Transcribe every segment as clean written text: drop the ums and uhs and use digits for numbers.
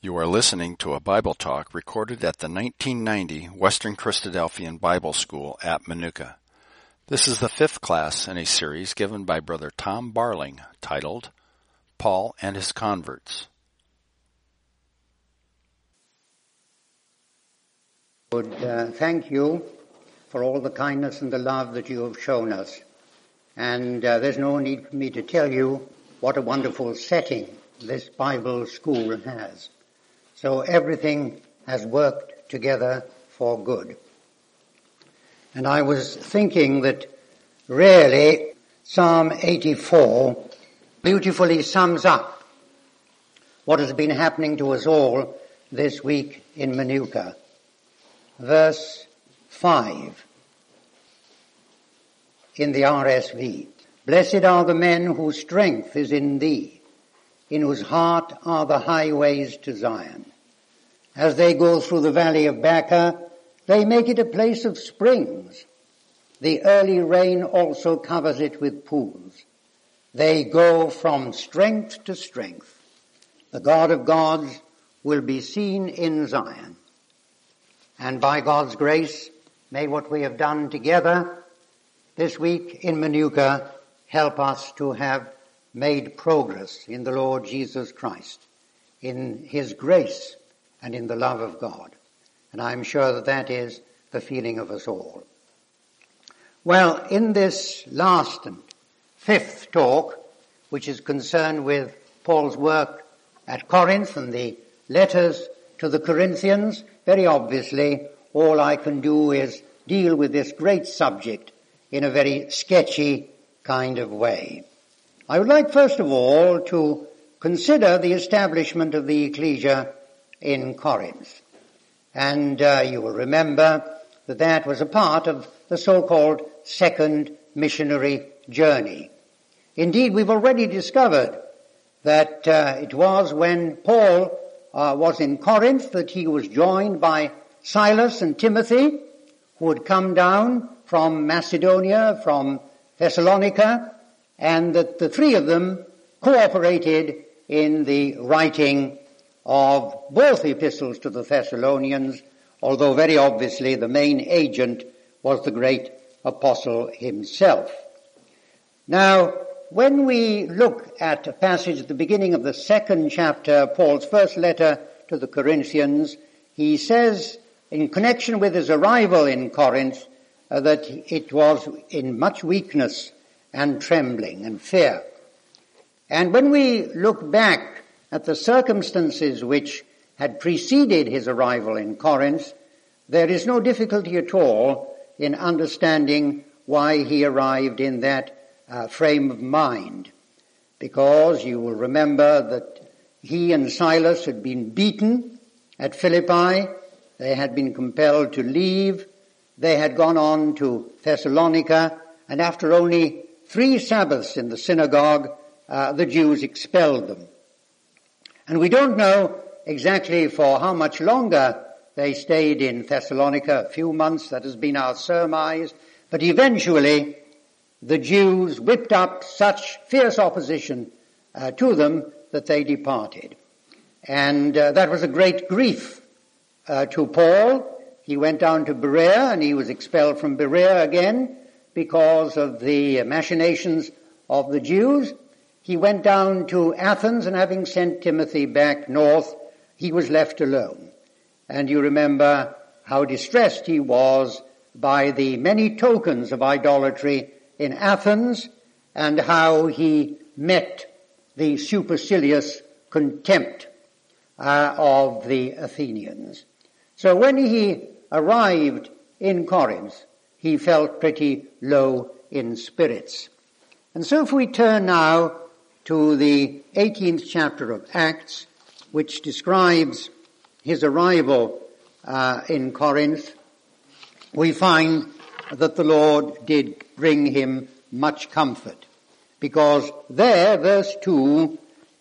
You are listening to a Bible talk recorded at the 1990 Western Christadelphian Bible School at Manuka. This is the fifth class in a series given by Brother Tom Barling titled, Paul and His Converts. Thank you for all the kindness and the love that you have shown us. And there's no need for me to tell you what a wonderful setting this Bible school has. So everything has worked together for good. And I was thinking that really Psalm 84 beautifully sums up what has been happening to us all this week in Manuka. Verse 5 in the RSV. Blessed are the men whose strength is in thee, in whose heart are the highways to Zion. As they go through the valley of Baca, they make it a place of springs. The early rain also covers it with pools. They go from strength to strength. The God of gods will be seen in Zion. And by God's grace, may what we have done together this week in Manuka help us to have made progress in the Lord Jesus Christ, in His grace and in the love of God. And I'm sure that that is the feeling of us all. Well, in this last and fifth talk, which is concerned with Paul's work at Corinth and the letters to the Corinthians, very obviously all I can do is deal with this great subject in a very sketchy kind of way. I would like first of all to consider the establishment of the ecclesia in Corinth. And you will remember that that was a part of the so-called second missionary journey. Indeed, we've already discovered that it was when Paul was in Corinth that he was joined by Silas and Timothy, who had come down from Macedonia, from Thessalonica, and that the three of them cooperated in the writing of both the epistles to the Thessalonians, although very obviously the main agent was the great apostle himself. Now, when we look at a passage at the beginning of the second chapter, Paul's first letter to the Corinthians, he says, in connection with his arrival in Corinth, that it was in much weakness and trembling and fear. And when we look back at the circumstances which had preceded his arrival in Corinth, there is no difficulty at all in understanding why he arrived in that frame of mind. Because you will remember that he and Silas had been beaten at Philippi. They had been compelled to leave. They had gone on to Thessalonica, and after only 3 Sabbaths in the synagogue, the Jews expelled them. And we don't know exactly for how much longer they stayed in Thessalonica, a few months, that has been our surmise, but eventually the Jews whipped up such fierce opposition to them that they departed. And that was a great grief to Paul. He went down to Berea and he was expelled from Berea again because of the machinations of the Jews. He went down to Athens, and having sent Timothy back north, he was left alone. And you remember how distressed he was by the many tokens of idolatry in Athens, and how he met the supercilious contempt of the Athenians. So when he arrived in Corinth, he felt pretty low in spirits. And so if we turn now to the 18th chapter of Acts, which describes his arrival in Corinth, we find that the Lord did bring him much comfort. Because there, verse 2,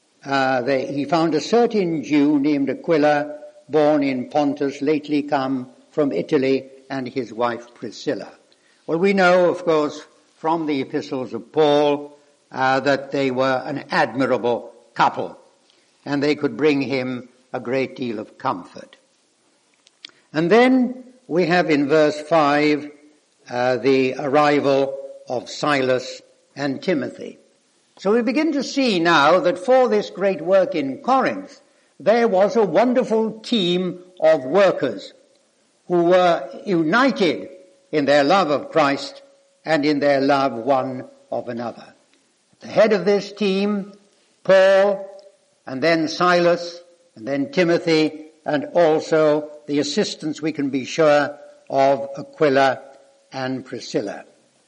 he found a certain Jew named Aquila, born in Pontus, lately come from Italy, and his wife Priscilla. Well, we know, of course, from the epistles of Paul, that they were an admirable couple. and they could bring him a great deal of comfort. And then we have in verse 5 the arrival of Silas and Timothy. So we begin to see now that for this great work in Corinth, there was a wonderful team of workers who were united in their love of Christ and in their love one of another. The head of this team, Paul, and then Silas, and then Timothy, and also the assistants, we can be sure, of Aquila and Priscilla.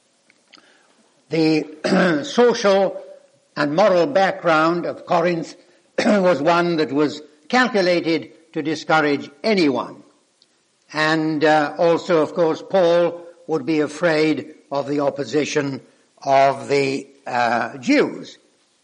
The social and moral background of Corinth was one that was calculated to discourage anyone. And also, of course, Paul would be afraid of the opposition of the Jews.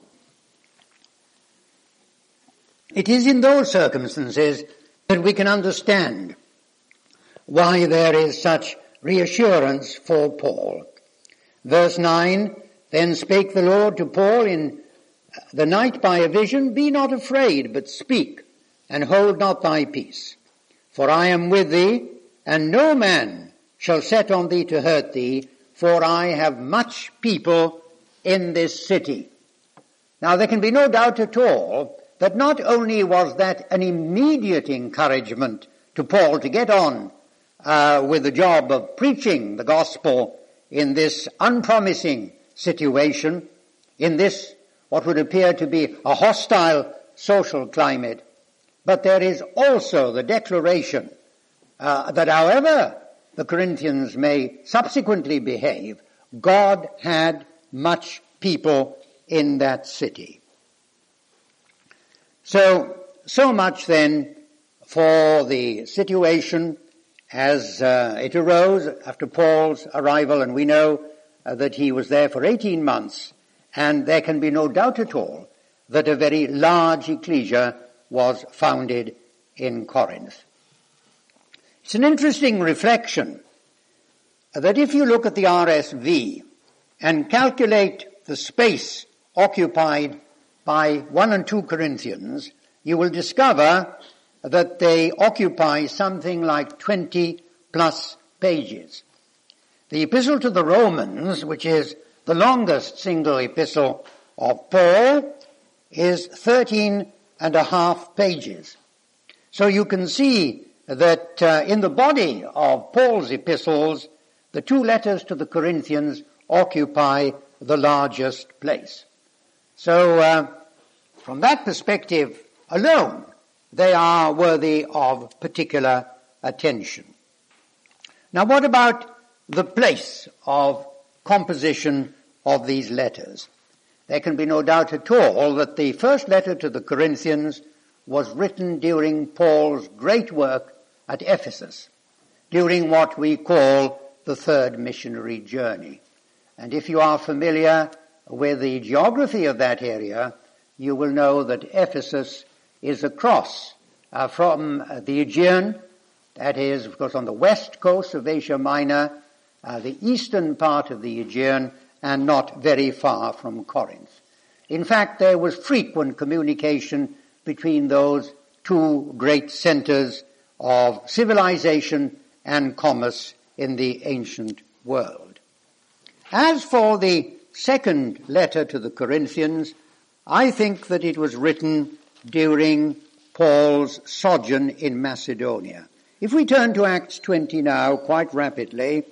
It is in those circumstances that we can understand why there is such reassurance for Paul. Verse 9, then spake the Lord to Paul in the night by a vision, be not afraid, but speak, and hold not thy peace. For I am with thee, and no man shall set on thee to hurt thee, for I have much people in this city. Now there can be no doubt at all that not only was that an immediate encouragement to Paul to get on with the job of preaching the gospel in this unpromising situation, in this what would appear to be a hostile social climate, but there is also the declaration that however the Corinthians may subsequently behave, God had much people in that city. So much then for the situation as it arose after Paul's arrival, and we know that he was there for 18 months, and there can be no doubt at all that a very large ecclesia was founded in Corinth. It's an interesting reflection that if you look at the RSV and calculate the space occupied by 1 and 2 Corinthians, you will discover that they occupy something like 20 plus pages. The Epistle to the Romans, which is the longest single epistle of Paul, is 13 and a half pages. So you can see that in the body of Paul's epistles, the 2 letters to the Corinthians occupy the largest place. So from that perspective alone, they are worthy of particular attention. Now what about the place of composition of these letters? There can be no doubt at all that the first letter to the Corinthians was written during Paul's great work at Ephesus, during what we call the third missionary journey. And if you are familiar with the geography of that area, you will know that Ephesus is across from the Aegean, that is, of course, on the west coast of Asia Minor, the eastern part of the Aegean, and not very far from Corinth. In fact, there was frequent communication between those 2 great centers of civilization and commerce in the ancient world. As for the second letter to the Corinthians, I think that it was written during Paul's sojourn in Macedonia. If we turn to Acts 20 now, quite rapidly,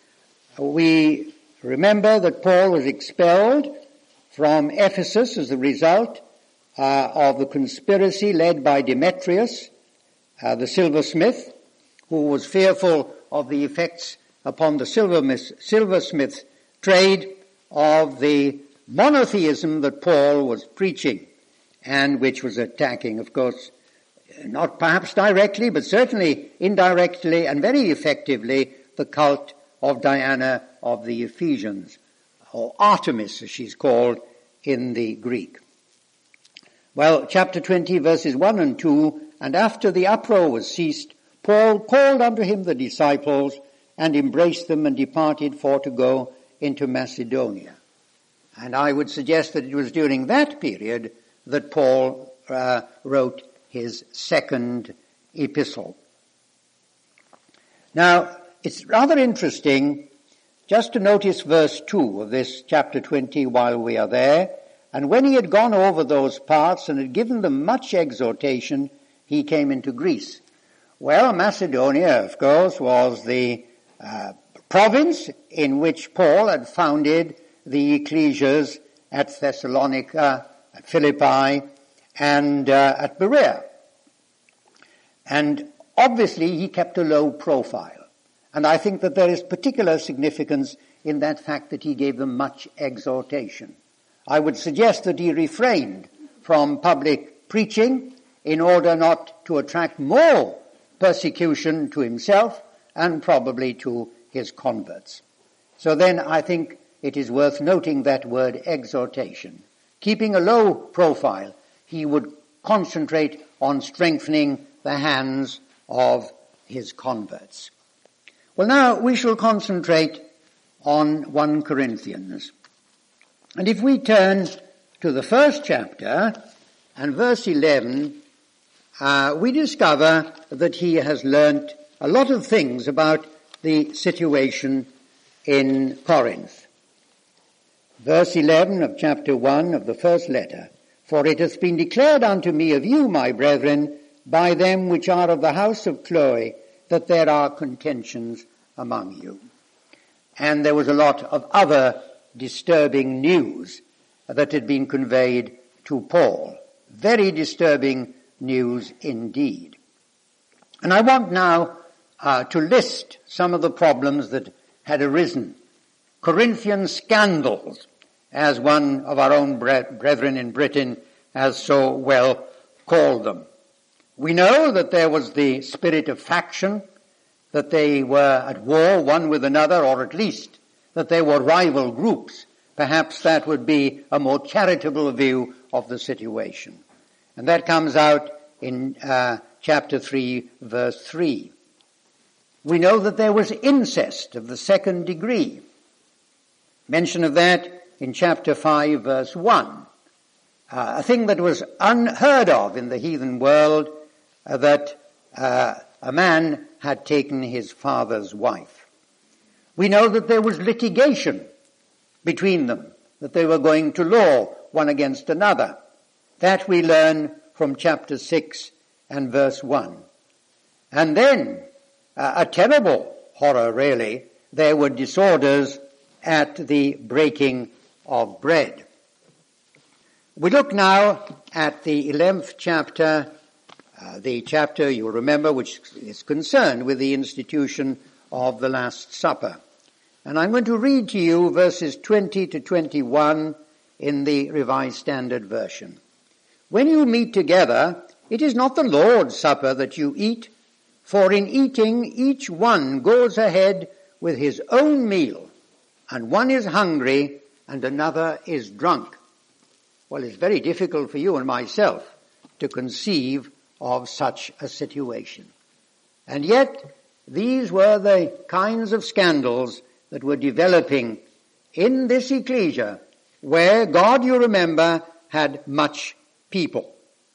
we remember that Paul was expelled from Ephesus as a result of the conspiracy led by Demetrius, the silversmith, who was fearful of the effects upon the silversmith trade of the monotheism that Paul was preaching, and which was attacking, of course, not perhaps directly, but certainly indirectly and very effectively, the cult of Diana of the Ephesians, or Artemis as she's called in the Greek. Well, chapter 20 verses 1 and 2, and after the uproar was ceased, Paul called unto him the disciples and embraced them and departed for to go into Macedonia. And I would suggest that it was during that period that Paul wrote his second epistle. Now, it's rather interesting just to notice verse 2 of this chapter 20 while we are there. And when he had gone over those parts and had given them much exhortation, he came into Greece. Well, Macedonia, of course, was the province in which Paul had founded the ecclesias at Thessalonica, at Philippi, and at Berea. And obviously he kept a low profile. And I think that there is particular significance in that fact that he gave them much exhortation. I would suggest that he refrained from public preaching in order not to attract more persecution to himself and probably to his converts. So then I think it is worth noting that word exhortation. Keeping a low profile, he would concentrate on strengthening the hands of his converts. Well, now we shall concentrate on 1 Corinthians. And if we turn to the first chapter and verse 11, we discover that he has learnt a lot of things about the situation in Corinth. Verse 11 of chapter 1 of the first letter, "For it hath been declared unto me of you, my brethren, by them which are of the house of Chloe, that there are contentions among you." And there was a lot of other disturbing news that had been conveyed to Paul. Very disturbing news indeed. And I want now to list some of the problems that had arisen. Corinthian scandals, as one of our own brethren in Britain has so well called them. We know that there was the spirit of faction, that they were at war one with another, or at least that they were rival groups. Perhaps that would be a more charitable view of the situation. And that comes out in chapter 3, verse 3. We know that there was incest of the second degree. Mention of that in chapter 5, verse 1. A thing that was unheard of in the heathen world, that a man had taken his father's wife. We know that there was litigation between them, that they were going to law one against another. That we learn from chapter 6 and verse 1. And then, a terrible horror really, there were disorders at the breaking of bread. We look now at the 11th chapter, the chapter, you'll remember, which is concerned with the institution of the Last Supper. And I'm going to read to you verses 20 to 21 in the Revised Standard Version. "When you meet together, it is not the Lord's Supper that you eat, for in eating each one goes ahead with his own meal, and one is hungry and another is drunk." Well, it's very difficult for you and myself to conceive of such a situation. And yet, these were the kinds of scandals that were developing in this ecclesia, where God, you remember, had much people.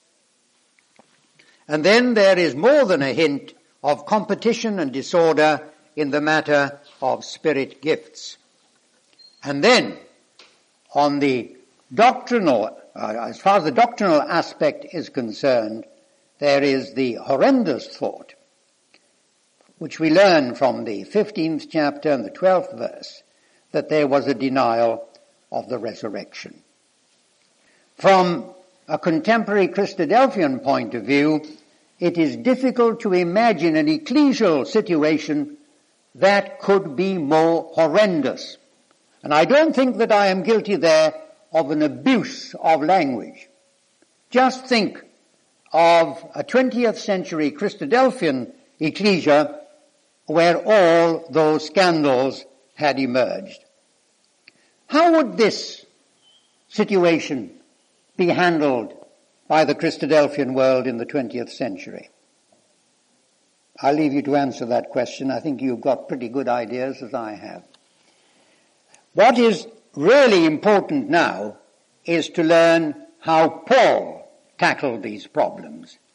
And then there is more than a hint of competition and disorder in the matter of spirit gifts. And then, on the doctrinal, as far as the doctrinal aspect is concerned, there is the horrendous thought, which we learn from the 15th chapter and the 12th verse, that there was a denial of the resurrection. From a contemporary Christadelphian point of view, it is difficult to imagine an ecclesial situation that could be more horrendous. And I don't think that I am guilty there of an abuse of language. Just think of a 20th century Christadelphian ecclesia where all those scandals had emerged. How would this situation be handled by the Christadelphian world in the 20th century? I'll leave you to answer that question. I think you've got pretty good ideas, as I have. What is really important now is to learn how Paul tackled these problems.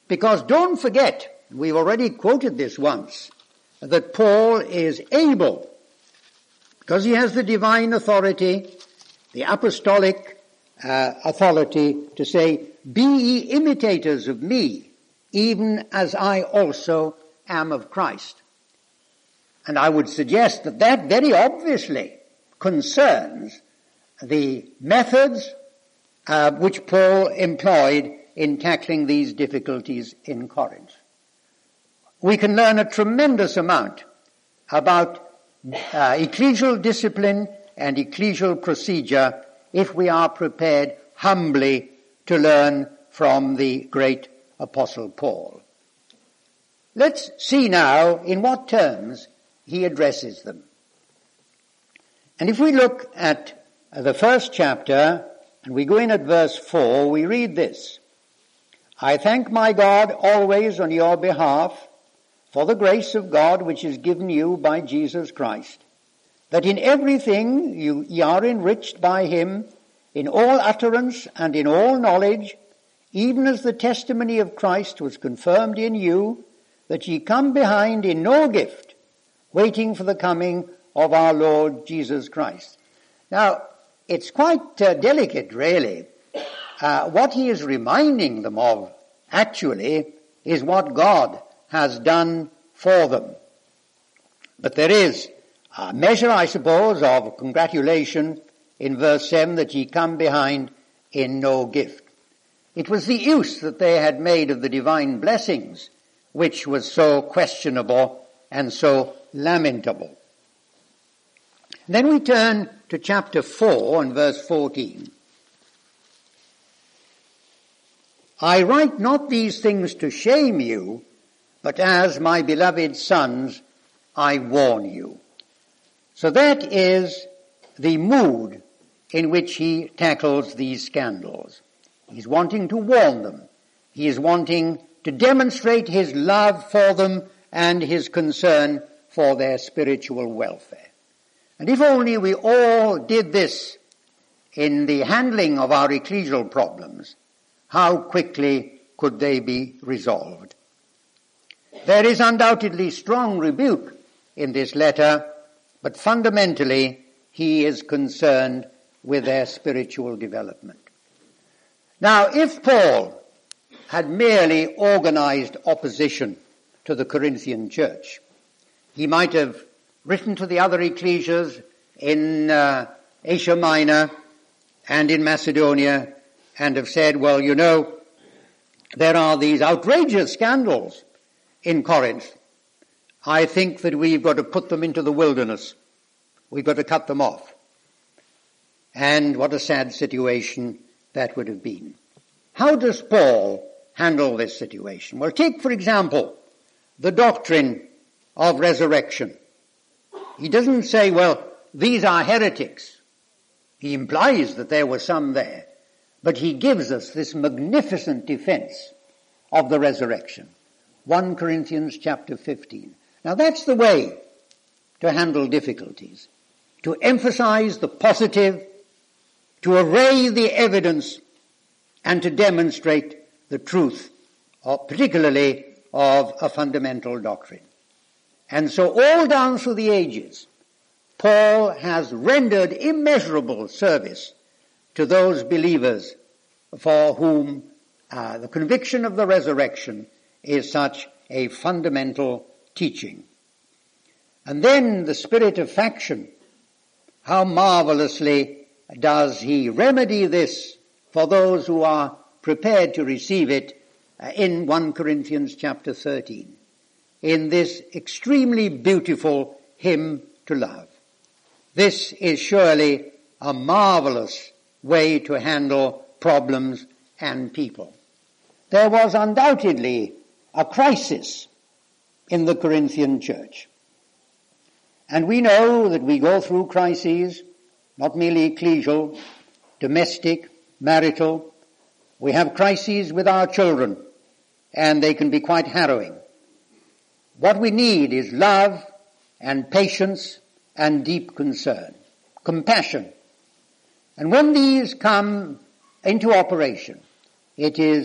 Because don't forget, we've already quoted this once, that Paul is able, because he has the divine authority, the apostolic authority to say, be ye imitators of me, even as I also am of Christ. And I would suggest that that very obviously concerns the methods which Paul employed in tackling these difficulties in Corinth. We can learn a tremendous amount about ecclesial discipline and ecclesial procedure if we are prepared humbly to learn from the great Apostle Paul. Let's see now in what terms he addresses them. And if we look at the first chapter, and we go in at verse 4, we read this: I thank my God always on your behalf for the grace of God which is given you by Jesus Christ, that in everything ye are enriched by him, in all utterance and in all knowledge, even as the testimony of Christ was confirmed in you, that ye come behind in no gift, waiting for the coming of our Lord Jesus Christ. Now, it's quite delicate, really. What he is reminding them of, actually, is what God has done for them. But there is a measure, I suppose, of congratulation in verse 7, that ye come behind in no gift. It was the use that they had made of the divine blessings which was so questionable and so lamentable. Then we turn to chapter 4 and verse 14. I write not these things to shame you, but as my beloved sons, I warn you. So that is the mood in which he tackles these scandals. He's wanting to warn them. He is wanting to demonstrate his love for them and his concern for their spiritual welfare. And if only we all did this in the handling of our ecclesial problems, how quickly could they be resolved? There is undoubtedly strong rebuke in this letter, but fundamentally he is concerned with their spiritual development. Now, if Paul had merely organized opposition to the Corinthian church, he might have written to the other ecclesias in Asia Minor and in Macedonia and have said, well, you know, there are these outrageous scandals in Corinth. I think that we've got to put them into the wilderness. We've got to cut them off. And what a sad situation that would have been. How does Paul handle this situation? Well, take, for example, the doctrine of resurrection. He doesn't say, well, these are heretics. He implies that there were some there. But he gives us this magnificent defense of the resurrection. 1 Corinthians chapter 15. Now that's the way to handle difficulties. To emphasize the positive, to array the evidence, and to demonstrate the truth, particularly of a fundamental doctrine. And so all down through the ages, Paul has rendered immeasurable service to those believers for whom the conviction of the resurrection is such a fundamental teaching. And then the spirit of faction, how marvelously does he remedy this for those who are prepared to receive it in 1 Corinthians chapter 13, in this extremely beautiful hymn to love. This is surely a marvelous way to handle problems and people. There was undoubtedly a crisis in the Corinthian church. And we know that we go through crises, not merely ecclesial, domestic, marital. We have crises with our children, and they can be quite harrowing. What we need is love and patience and deep concern, compassion. And when these come into operation, it is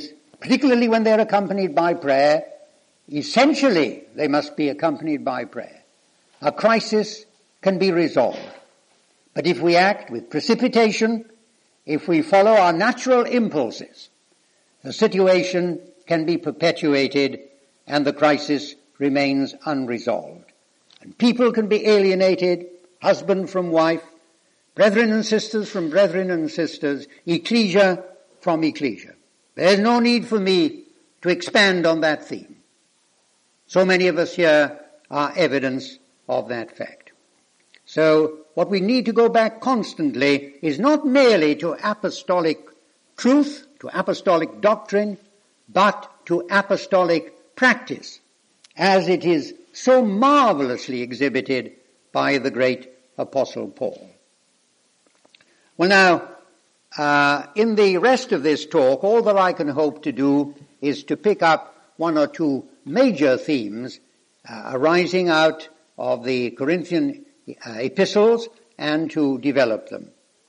particularly when they're accompanied by prayer. Essentially, they must be accompanied by prayer. A crisis can be resolved. But if we act with precipitation, if we follow our natural impulses, the situation can be perpetuated and the crisis remains unresolved. And people can be alienated, husband from wife, brethren and sisters from brethren and sisters, ecclesia from ecclesia. There's no need for me to expand on that theme. So many of us here are evidence of that fact. So what we need to go back constantly is not merely to apostolic truth, to apostolic doctrine, but to apostolic practice, as it is so marvelously exhibited by the great Apostle Paul. Well now, in the rest of this talk, all that I can hope to do is to pick up one or two major themes arising out of the Corinthian epistles and to develop them.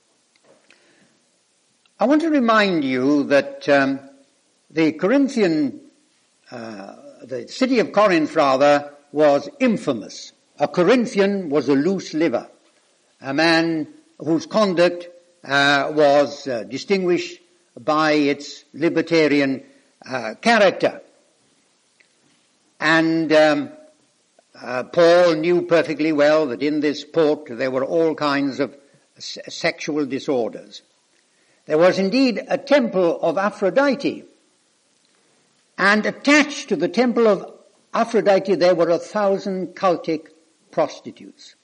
I want to remind you that the city of Corinth rather, was infamous. A Corinthian was a loose liver, a man whose conduct was distinguished by its libertarian character. And Paul knew perfectly well that in this port there were all kinds of sexual disorders. There was indeed a temple of Aphrodite, and attached to the temple of Aphrodite there were 1,000 cultic prostitutes.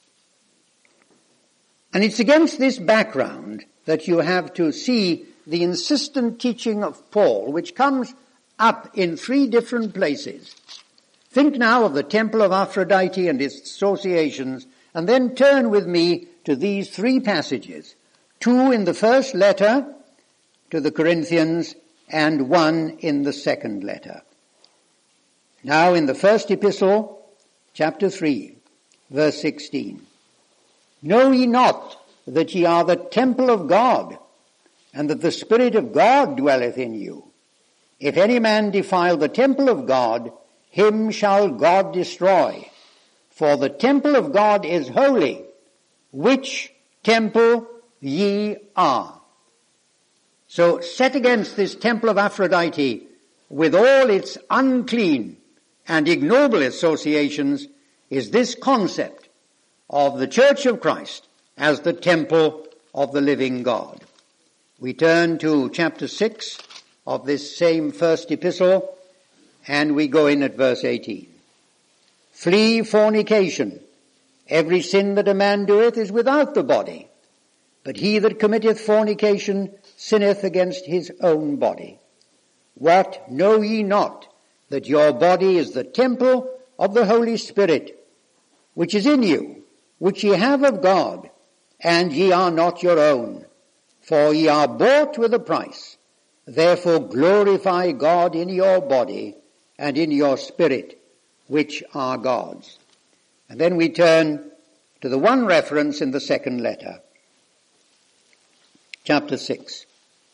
And it's against this background that you have to see the insistent teaching of Paul, which comes up in 3 different places. Think now of the temple of Aphrodite and its associations, and then turn with me to these 3 passages. 2 in the first letter to the Corinthians and 1 in the second letter. Now in the first epistle, chapter 3, verse 16. Know ye not that ye are the temple of God, and that the Spirit of God dwelleth in you? If any man defile the temple of God, him shall God destroy. For the temple of God is holy, which temple ye are. So set against this temple of Aphrodite, with all its unclean and ignoble associations, is this concept of the Church of Christ as the temple of the living God. We turn to chapter 6 of this same first epistle, and we go in at verse 18. Flee fornication. Every sin that a man doeth is without the body, but he that committeth fornication sinneth against his own body. What, know ye not that your body is the temple of the Holy Spirit, which is in you, which ye have of God, and ye are not your own? For ye are bought with a price. Therefore glorify God in your body and in your spirit, which are God's. And then we turn to the one reference in the second letter. Chapter 6.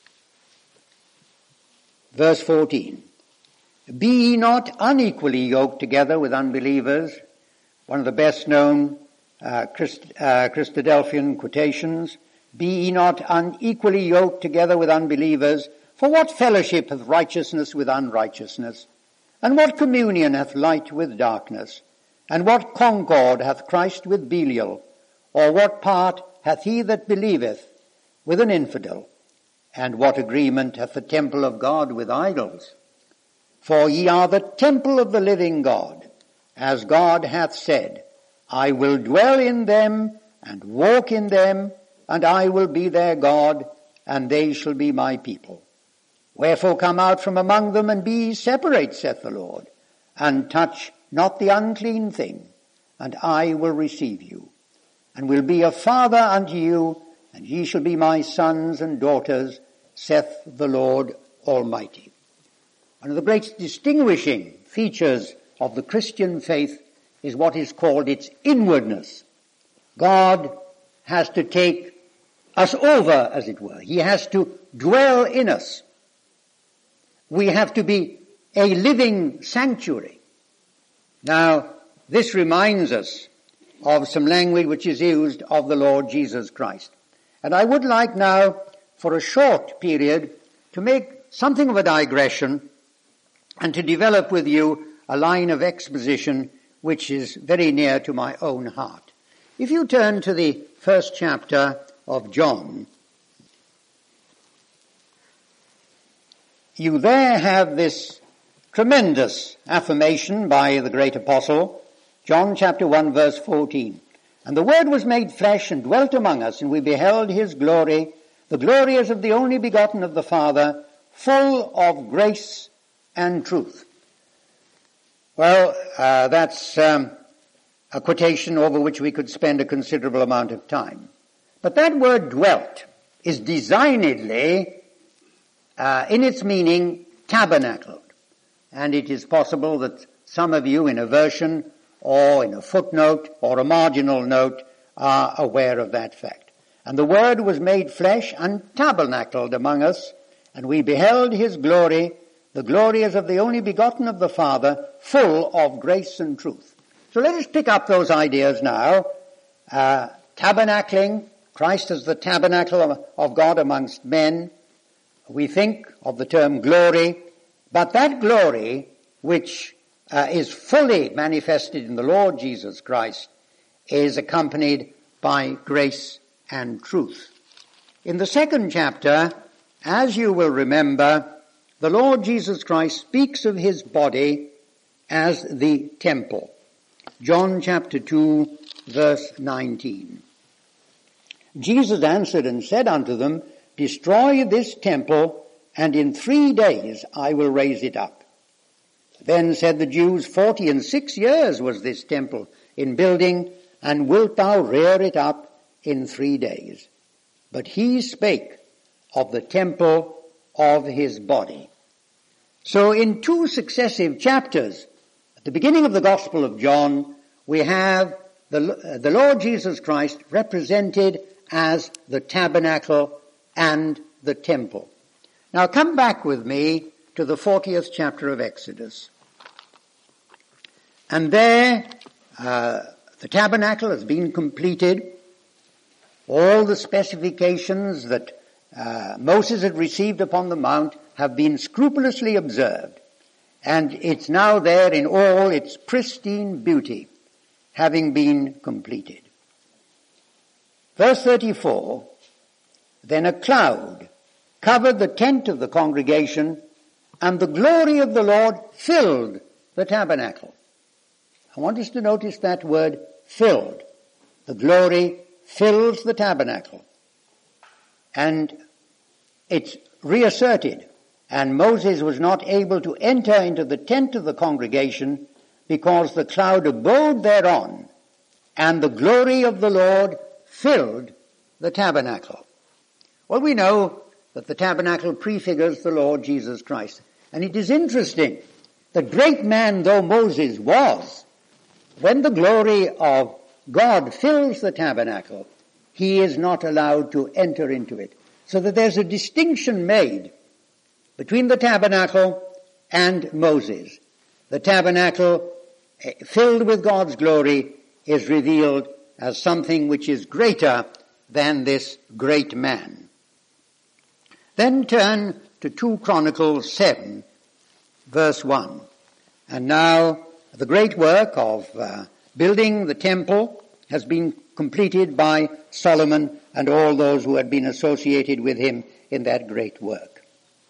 Verse 14. Be ye not unequally yoked together with unbelievers. One of the best known Christadelphian quotations. Be ye not unequally yoked together with unbelievers. For what fellowship hath righteousness with unrighteousness? And what communion hath light with darkness? And what concord hath Christ with Belial? Or what part hath he that believeth with an infidel? And what agreement hath the temple of God with idols? For ye are the temple of the living God, as God hath said, I will dwell in them and walk in them, and I will be their God, and they shall be my people. Wherefore come out from among them and be ye separate, saith the Lord, and touch not the unclean thing, and I will receive you, and will be a father unto you, and ye shall be my sons and daughters, saith the Lord Almighty. One of the great distinguishing features of the Christian faith is what is called its inwardness. God has to take us over, as it were. He has to dwell in us. we have to be a living sanctuary. Now, this reminds us of some language which is used of the Lord Jesus Christ. And I would like now, for a short period, to make something of a digression and to develop with you a line of exposition which is very near to my own heart. If you turn to the first chapter of John, you there have this tremendous affirmation by the great apostle, John chapter 1 verse 14. And the Word was made flesh and dwelt among us, and we beheld his glory, the glory as of the only begotten of the Father, full of grace and truth. Well, that's a quotation over which we could spend a considerable amount of time. But that word dwelt is designedly, in its meaning, tabernacled. And it is possible that some of you in a version or in a footnote or a marginal note are aware of that fact. And the Word was made flesh and tabernacled among us, and we beheld his glory, the glory as of the only begotten of the Father, full of grace and truth. So let us pick up those ideas now. Tabernacling, Christ as the tabernacle of God amongst men. We think of the term glory, but that glory which is fully manifested in the Lord Jesus Christ is accompanied by grace and truth. In the second chapter, as you will remember, the Lord Jesus Christ speaks of his body as the temple. John chapter 2 verse 19. Jesus answered and said unto them, Destroy this temple, and in 3 days I will raise it up. Then said the Jews, 46 years was this temple in building, and wilt thou rear it up in 3 days? But he spake of the temple of his body. So in 2 successive chapters, at the beginning of the Gospel of John, we have the Lord Jesus Christ represented as the tabernacle and the temple. Now come back with me to the 40th chapter of Exodus. And there, the tabernacle has been completed. All the specifications that Moses had received upon the mount have been scrupulously observed. And it's now there in all its pristine beauty, having been completed. Verse 34, Then a cloud covered the tent of the congregation, and the glory of the Lord filled the tabernacle. I want us to notice that word, filled. The glory fills the tabernacle. And it's reasserted. And Moses was not able to enter into the tent of the congregation because the cloud abode thereon, and the glory of the Lord filled the tabernacle. Well, we know that the tabernacle prefigures the Lord Jesus Christ. And it is interesting that great man though Moses was, when the glory of God fills the tabernacle, he is not allowed to enter into it. So that there's a distinction made between the tabernacle and Moses. The tabernacle, filled with God's glory, is revealed as something which is greater than this great man. Then turn to 2 Chronicles 7, verse 1. And now the great work of building the temple has been completed by Solomon and all those who had been associated with him in that great work.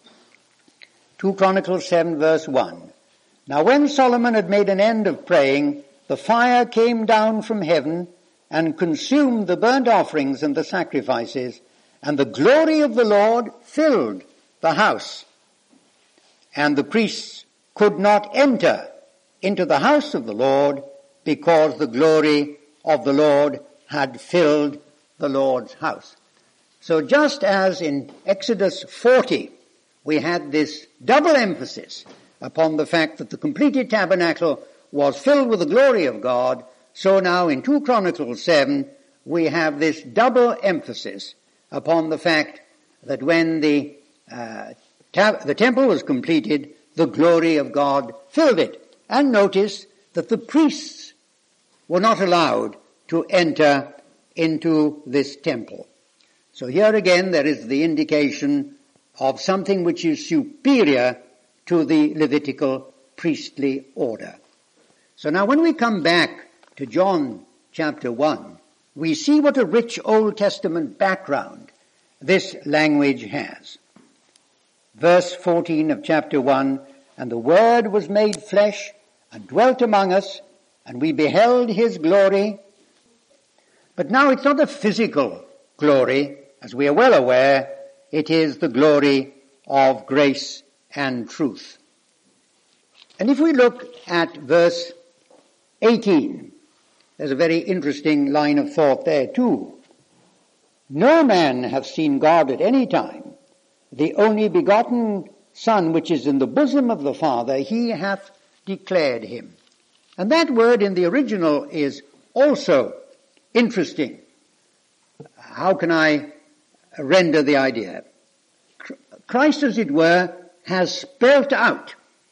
2 Chronicles 7 verse 1. Now when Solomon had made an end of praying, the fire came down from heaven and consumed the burnt offerings and the sacrifices, and the glory of the Lord filled the house. And the priests could not enter into the house of the Lord because the glory of the Lord had filled the Lord's house. So just as in Exodus 40, we had this double emphasis upon the fact that the completed tabernacle was filled with the glory of God, so now in 2 Chronicles 7, we have this double emphasis upon the fact that when the the temple was completed, the glory of God filled it. And notice that the priests were not allowed to enter into this temple. So here again there is the indication of something which is superior to the Levitical priestly order. So now when we come back to John chapter 1, we see what a rich Old Testament background this language has. Verse 14 of chapter 1, and the Word was made flesh and dwelt among us, and we beheld his glory. But now it's not a physical glory, as we are well aware, it is the glory of grace and truth. And if we look at verse 18, there's a very interesting line of thought there too. No man hath seen God at any time. The only begotten Son which is in the bosom of the Father, he hath declared him. And that word in the original is also interesting. How can I render the idea? Christ, as it were, has spelt out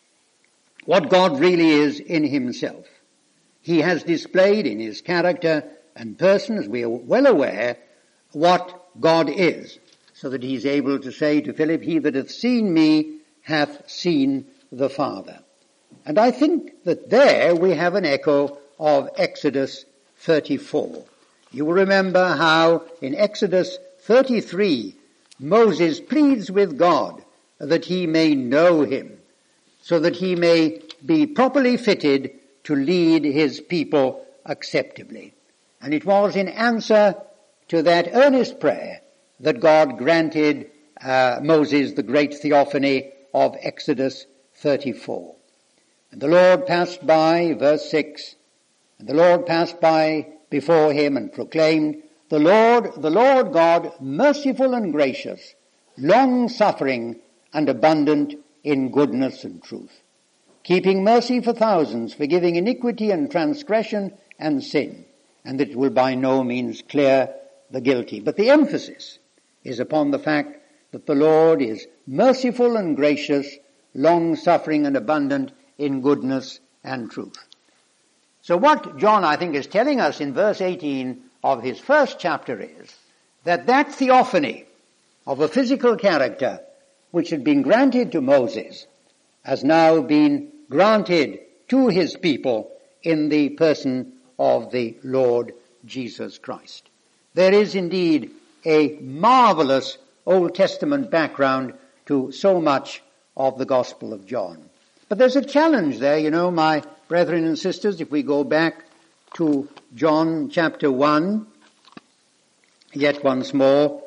what God really is in himself. He has displayed in his character and person, as we are well aware, what God is, so that he is able to say to Philip, he that hath seen me hath seen the Father. And I think that there we have an echo of Exodus 34. You will remember how in Exodus 33, Moses pleads with God that he may know him, so that he may be properly fitted to lead his people acceptably. And it was in answer to that earnest prayer that God granted Moses the great theophany of Exodus 34. And the Lord passed by, verse 6, and the Lord passed by before him and proclaimed, the Lord God, merciful and gracious, long-suffering and abundant in goodness and truth, keeping mercy for thousands, forgiving iniquity and transgression and sin, and that it will by no means clear the guilty. But the emphasis is upon the fact that the Lord is merciful and gracious, long-suffering and abundant in goodness and truth. So what John, I think, is telling us in verse 18 of his first chapter is that theophany of a physical character which had been granted to Moses has now been granted to his people in the person of the Lord Jesus Christ. There is indeed a marvelous Old Testament background to so much of the Gospel of John. But there's a challenge there, my brethren and sisters, if we go back to John chapter 1, yet once more,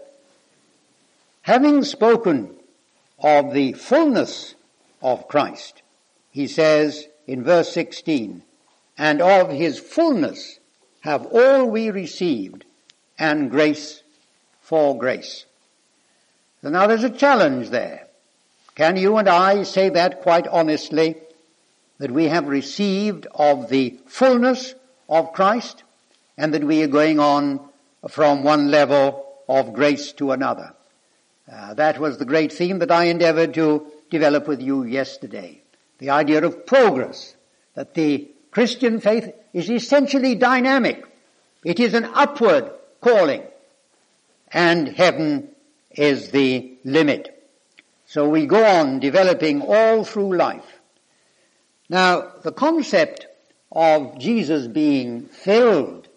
having spoken of the fullness of Christ, he says in verse 16, and of his fullness have all we received, and grace for grace. So now there's a challenge there. Can you and I say that quite honestly, that we have received of the fullness of Christ, and that we are going on from one level of grace to another? That was the great theme that I endeavored to develop with you yesterday. The idea of progress, that the Christian faith is essentially dynamic. It is an upward calling, and heaven is the limit. So we go on developing all through life. Now, the concept of Jesus being filled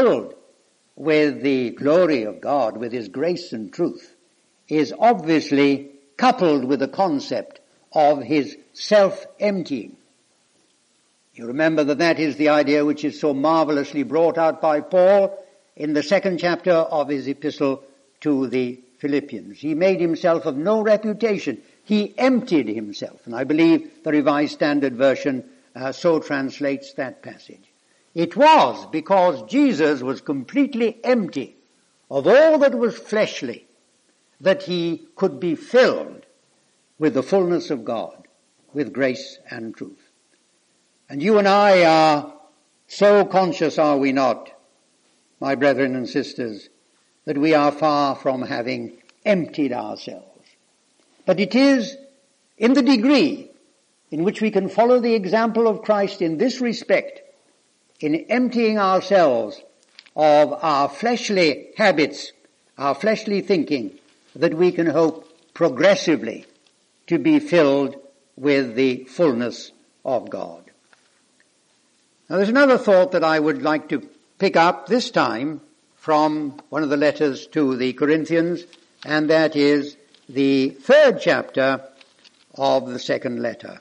with the glory of God, with his grace and truth, is obviously coupled with the concept of his self-emptying. You remember that is the idea which is so marvelously brought out by Paul in the second chapter of his epistle to the Philippians. He made himself of no reputation. He emptied himself. And I believe the Revised Standard Version so translates that passage. It was because Jesus was completely empty of all that was fleshly that he could be filled with the fullness of God, with grace and truth. And you and I are so conscious, are we not, my brethren and sisters, that we are far from having emptied ourselves. But it is in the degree in which we can follow the example of Christ in this respect, in emptying ourselves of our fleshly habits, our fleshly thinking, that we can hope progressively to be filled with the fullness of God. Now there's another thought that I would like to pick up this time from one of the letters to the Corinthians, and that is the 3rd chapter of the 2nd letter.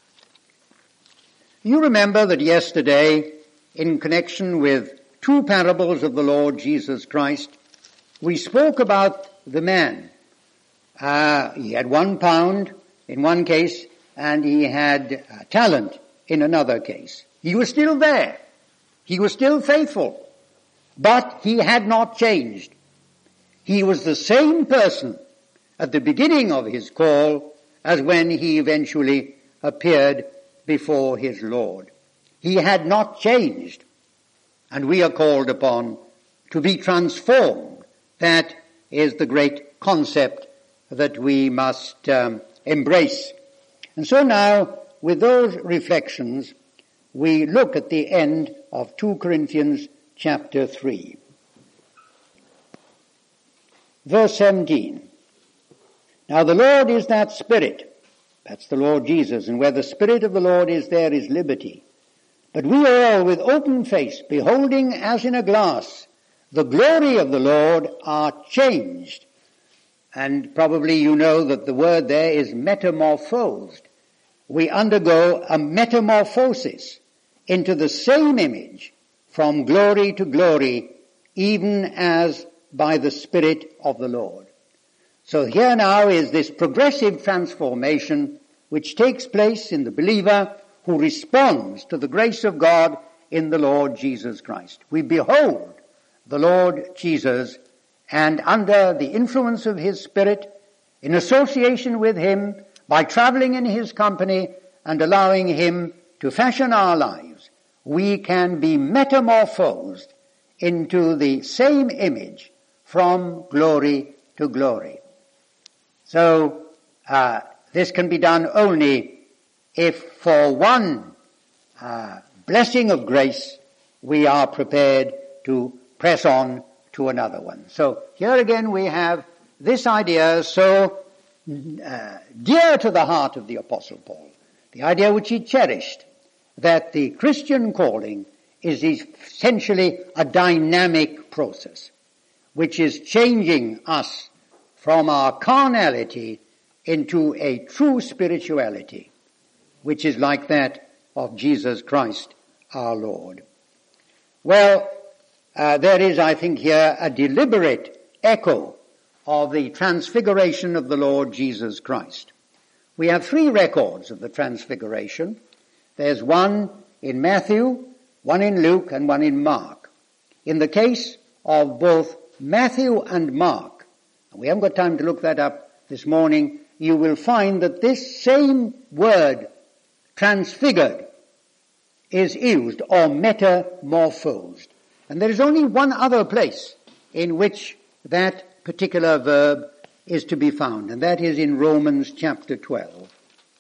You remember that yesterday, in connection with 2 parables of the Lord Jesus Christ, we spoke about the man. He had 1 pound in one case, and he had a talent in another case. He was still there. He was still faithful. But he had not changed. He was the same person at the beginning of his call as when he eventually appeared before his Lord. He had not changed. And we are called upon to be transformed. That is the great concept that we must embrace. And so now, with those reflections, we look at the end of 2 Corinthians chapter 3. Verse 17. Now the Lord is that Spirit. That's the Lord Jesus. And where the Spirit of the Lord is, there is liberty. But we all, with open face, beholding as in a glass the glory of the Lord, are changed. And probably you know that the word there is metamorphosed. We undergo a metamorphosis into the same image from glory to glory, even as by the Spirit of the Lord. So here now is this progressive transformation which takes place in the believer who responds to the grace of God in the Lord Jesus Christ. We behold the Lord Jesus, and under the influence of his Spirit, in association with him, by traveling in his company and allowing him to fashion our lives, we can be metamorphosed into the same image from glory to glory. So this can be done only if for one blessing of grace we are prepared to press on to another one. So here again we have this idea so dear to the heart of the Apostle Paul, the idea which he cherished, that the Christian calling is essentially a dynamic process, which is changing us from our carnality into a true spirituality, which is like that of Jesus Christ our Lord. Well, there is, I think, here a deliberate echo of the transfiguration of the Lord Jesus Christ. We have 3 records of the transfiguration. There's one in Matthew, one in Luke, and one in Mark. In the case of both Matthew and Mark, and we haven't got time to look that up this morning, you will find that this same word, transfigured, is used, or metamorphosed. And there is only one other place in which that particular verb is to be found, and that is in Romans chapter 12.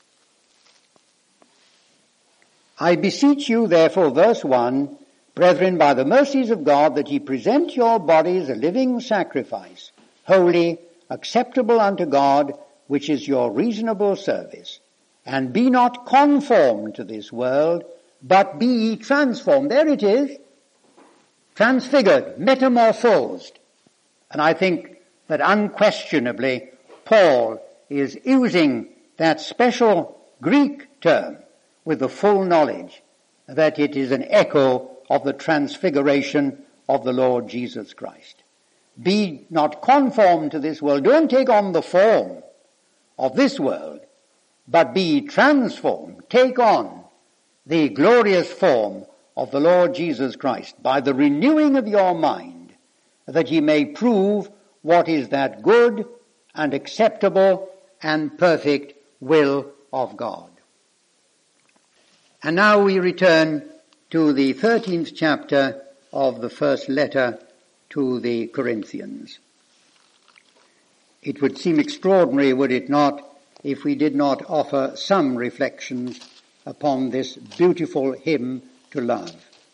I beseech you, therefore, verse 1, brethren, by the mercies of God, that ye present your bodies a living sacrifice, holy, acceptable unto God, which is your reasonable service. And be not conformed to this world, but be ye transformed. There it is. Transfigured, metamorphosed. And I think that unquestionably Paul is using that special Greek term with the full knowledge that it is an echo of the transfiguration of the Lord Jesus Christ. Be not conformed to this world. Don't take on the form of this world, but be transformed. Take on the glorious form of the Lord Jesus Christ by the renewing of your mind, that ye may prove what is that good and acceptable and perfect will of God. And now we return to the 13th chapter of the first letter to the Corinthians. It would seem extraordinary, would it not, if we did not offer some reflections upon this beautiful hymn to love.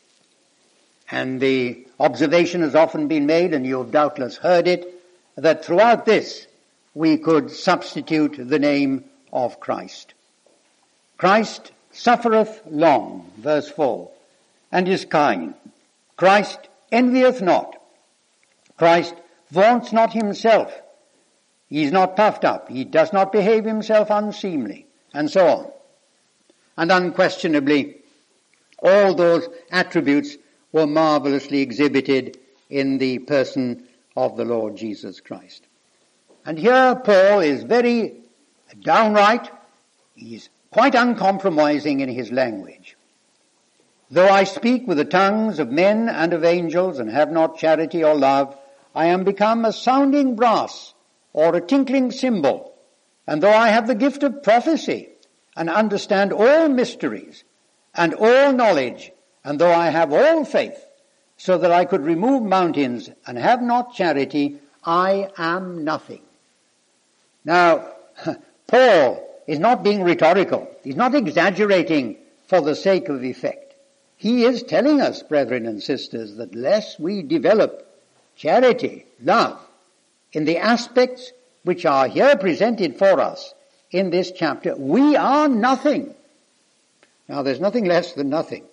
And the observation has often been made, and you have doubtless heard it, that throughout this we could substitute the name of Christ. Christ suffereth long, verse 4, and is kind. Christ envieth not. Christ vaunts not himself. He is not puffed up. He does not behave himself unseemly, and so on. And unquestionably, all those attributes were marvelously exhibited in the person of the Lord Jesus Christ. And here Paul is very downright. He is quite uncompromising in his language. Though I speak with the tongues of men and of angels and have not charity or love, I am become a sounding brass or a tinkling cymbal. And though I have the gift of prophecy and understand all mysteries and all knowledge, and though I have all faith, so that I could remove mountains and have not charity, I am nothing. Now, Paul is not being rhetorical. He's not exaggerating for the sake of effect. He is telling us, brethren and sisters, that lest we develop charity, love, in the aspects which are here presented for us in this chapter, we are nothing. Now, there's nothing less than nothing.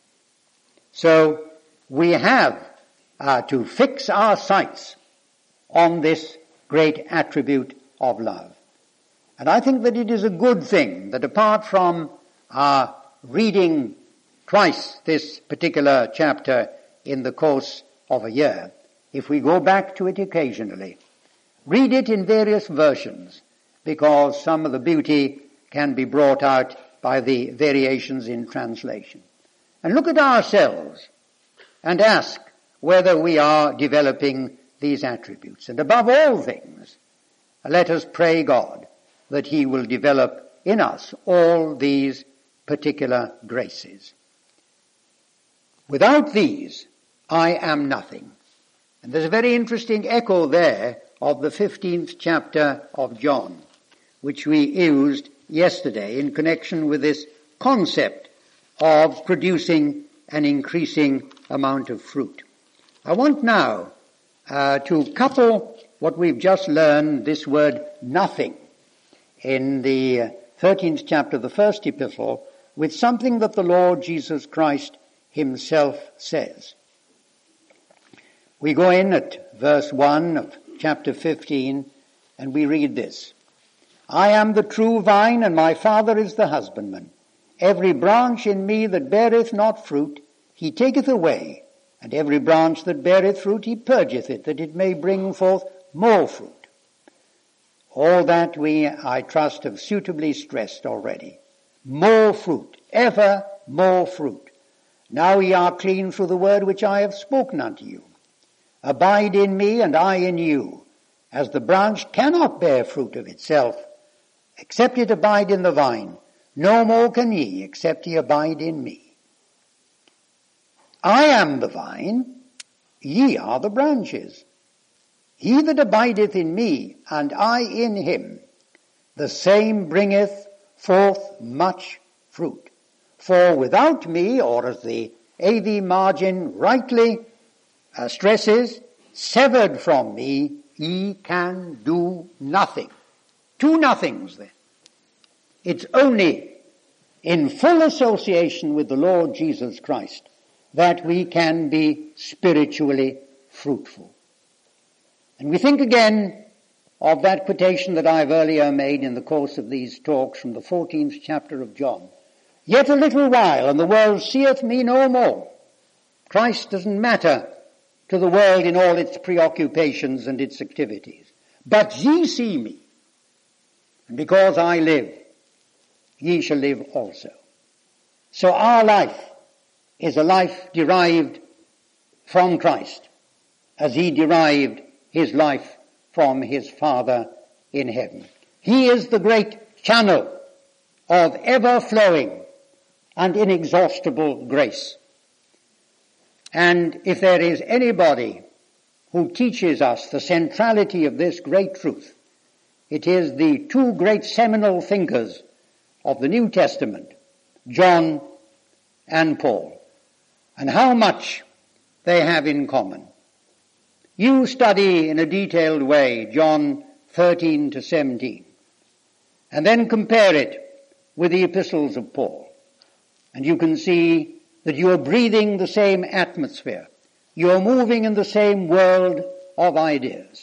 So, we have to fix our sights on this great attribute of love. And I think that it is a good thing that apart from reading twice this particular chapter in the course of a year, if we go back to it occasionally, read it in various versions, because some of the beauty can be brought out by the variations in translation. And look at ourselves and ask whether we are developing these attributes. And above all things, let us pray God that he will develop in us all these particular graces. Without these, I am nothing. And there's a very interesting echo there of the 15th chapter of John, which we used yesterday in connection with this concept of producing an increasing amount of fruit. I want now to couple what we've just learned, this word nothing, in the 13th chapter of the first epistle, with something that the Lord Jesus Christ himself says. We go in at verse 1 of chapter 15, and we read this. I am the true vine, and my Father is the husbandman. Every branch in me that beareth not fruit, he taketh away, and every branch that beareth fruit, he purgeth it, that it may bring forth more fruit. All that we, I trust, have suitably stressed already. More fruit, ever more fruit. Now ye are clean through the word which I have spoken unto you. Abide in me, and I in you, as the branch cannot bear fruit of itself, except it abide in the vine. No more can ye, except ye abide in me. I am the vine, ye are the branches. He that abideth in me, and I in him, the same bringeth forth much fruit. For without me, or as the AV margin rightly stresses, severed from me, ye can do nothing. Two nothings then. It's only in full association with the Lord Jesus Christ that we can be spiritually fruitful. And we think again of that quotation that I've earlier made in the course of these talks from the 14th chapter of John. Yet a little while, and the world seeth me no more. Christ doesn't matter to the world in all its preoccupations and its activities. But ye see me, and because I live, ye shall live also. So our life is a life derived from Christ, as he derived his life from his Father in heaven. He is the great channel of ever-flowing and inexhaustible grace. And if there is anybody who teaches us the centrality of this great truth, it is the two great seminal thinkers of the New Testament, John and Paul, and how much they have in common. You study in a detailed way John 13 to 17, and then compare it with the epistles of Paul, and you can see that you are breathing the same atmosphere. You are moving in the same world of ideas.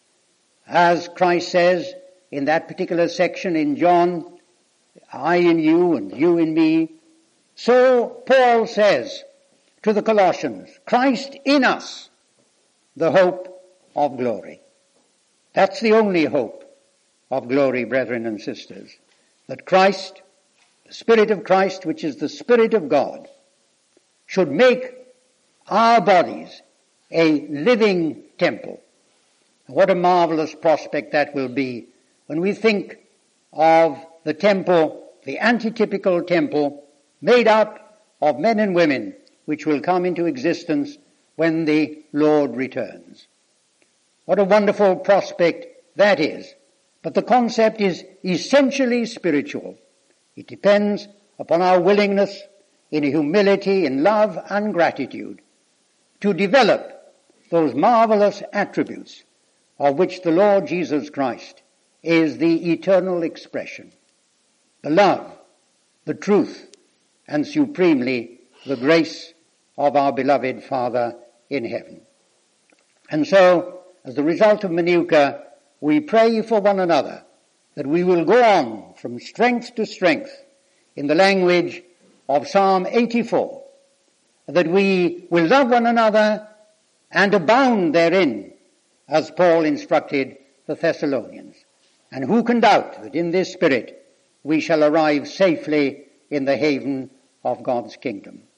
As Christ says in that particular section in John, I in you and you in me, so Paul says to the Colossians, Christ in us, the hope of glory. That's the only hope of glory, brethren and sisters, that Christ, the Spirit of Christ, which is the Spirit of God, should make our bodies a living temple. What a marvelous prospect that will be when we think of the temple, the antitypical temple, made up of men and women, which will come into existence when the Lord returns. What a wonderful prospect that is. But the concept is essentially spiritual. It depends upon our willingness in humility, in love and gratitude to develop those marvelous attributes of which the Lord Jesus Christ is the eternal expression. The love, the truth, and supremely the grace of our beloved Father in heaven. And so, as the result of Manuka, we pray for one another that we will go on from strength to strength in the language of Psalm 84, that we will love one another and abound therein, as Paul instructed the Thessalonians. And who can doubt that in this spirit we shall arrive safely in the haven of God's kingdom?